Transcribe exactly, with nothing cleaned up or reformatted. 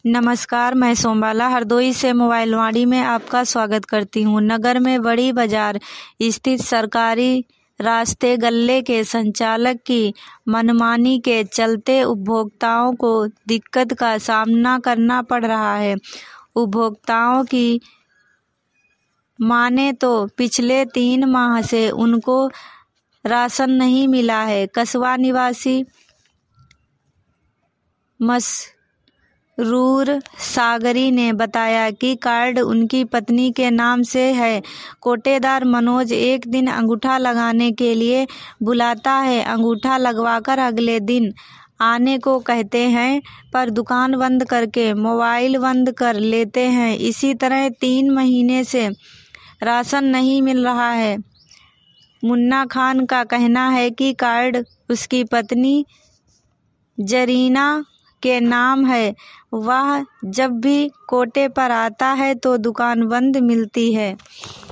नमस्कार, मैं सोमबाला हरदोई से मोबाइल वाणी में आपका स्वागत करती हूँ। नगर में बड़ी बाजार स्थित सरकारी रास्ते गल्ले के संचालक की मनमानी के चलते उपभोक्ताओं को दिक्कत का सामना करना पड़ रहा है। उपभोक्ताओं की माने तो पिछले तीन माह से उनको राशन नहीं मिला है। कस्बा निवासी मसरूर सागरी ने बताया कि कार्ड उनकी पत्नी के नाम से है। कोटेदार मनोज एक दिन अंगूठा लगाने के लिए बुलाता है, अंगूठा लगवाकर अगले दिन आने को कहते हैं, पर दुकान बंद करके मोबाइल बंद कर लेते हैं। इसी तरह तीन महीने से राशन नहीं मिल रहा है। मुन्ना खान का कहना है कि कार्ड उसकी पत्नी जरीना के नाम है। वह जब भी कोटे पर आता है तो दुकान बंद मिलती है।